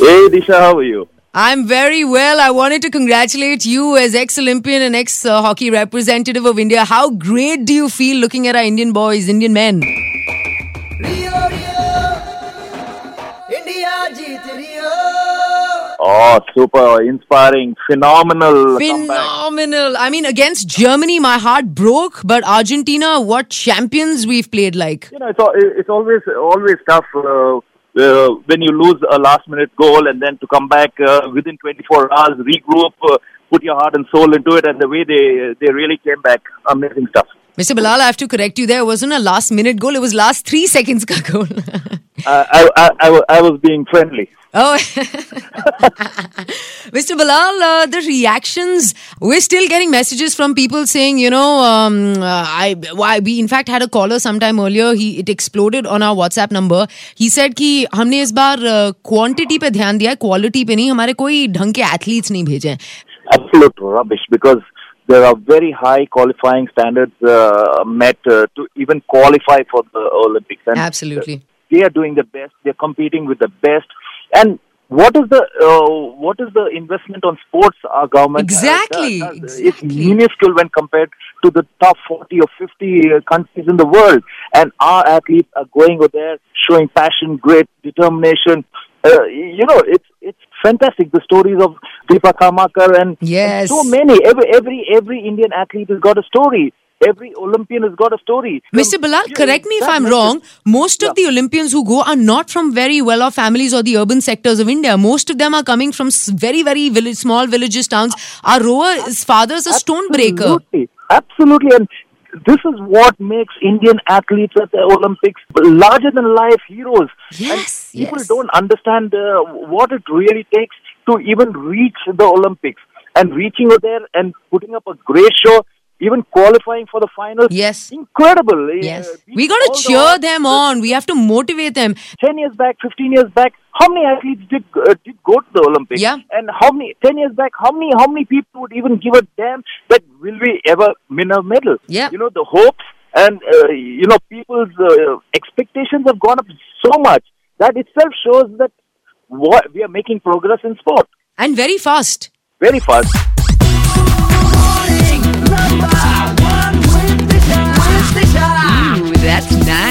Hey Disha, how are you? I'm very well. I wanted to congratulate you as ex-Olympian and ex-hockey representative of India. How great do you feel looking at our Indian boys, Indian men? Rio, India jeet Rio. Oh, super inspiring, phenomenal comeback. Phenomenal. I mean, against Germany, my heart broke. But Argentina, what champions we've played like. You know, it's always tough when you lose a last-minute goal and then to come back within 24 hours, regroup, put your heart and soul into it, and the way they really came back, amazing stuff. Mr. Bilal, I have to correct you there. It wasn't a last-minute goal. It was last 3 seconds ka goal. I was being friendly. Oh, Mr. Bilal, the reactions, we're still getting messages from people saying, you know, we in fact had a caller sometime earlier. It exploded on our WhatsApp number. He said कि हमने इस बार quantity पे ध्यान दिया है, quality पे नहीं. हमारे कोई ढंग के athletes नहीं भेजे हैं. Absolute rubbish, because there are very high qualifying standards met to even qualify for the Olympics. And Absolutely. They are doing the best. They're competing with the best. And what is the investment on sports our government Exactly. does? It's minuscule when compared to the top 40 or 50 countries in the world. And our athletes are going over there, showing passion, grit, determination. You know, it's fantastic. The stories of Deepa Karmakar and so many. Every Indian athlete has got a story. Every Olympian has got a story. Mr. Bilal, correct me if I'm wrong. Most of the Olympians who go are not from very well-off families or the urban sectors of India. Most of them are coming from very, very small villages, towns. Our rower's father's a stonebreaker. Absolutely. And this is what makes Indian athletes at the Olympics larger-than-life heroes. Yes, and people don't understand what it really takes to even reach the Olympics. And reaching over there and putting up a great show, even qualifying for the finals. Yes. Incredible. Yes. We got to cheer them on. We have to motivate them. 10 years back, 15 years back, how many athletes did go to the Olympics? Yeah. And 10 years back, how many people would even give a damn that will we ever win a medal? Yeah. You know, the hopes and, people's expectations have gone up so much. That itself shows that we are making progress in sport. And very fast. Very fast. Number one with the shot. Ooh, that's nice.